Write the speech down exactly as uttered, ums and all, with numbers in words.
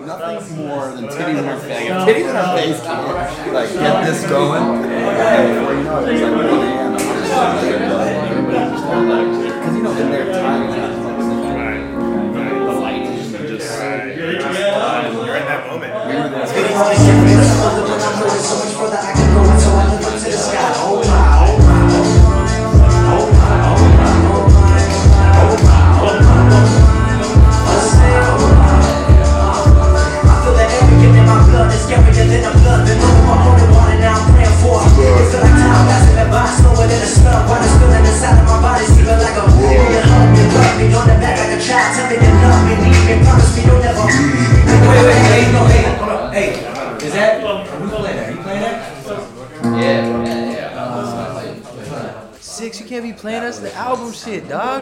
nothing more than titties in her face. Like, titties in her face can like get this going. And before you know it, it's like one a m Because you know, in their time, the lighting just You're in that moment. So much further I can go until I live up to the sky. Oh my, oh my, oh my, oh my, oh my, oh my, oh my, I say oh my. I feel that everything in my blood is scarier than the blood. Been looking for only one and now I'm praying for. It feel like time passing me by, slower than a smell. While it's feeling inside of my body, sleeping like a give me a hug, you love me, on the back like a child. Tell me to love me, need me, promise me you'll never. Wait, wait, wait, hey, no, hey, hold on, hey. Is that, who's playing that? Are you playing that? yeah, yeah, yeah. Six, you can't be playing us the album shit, dog.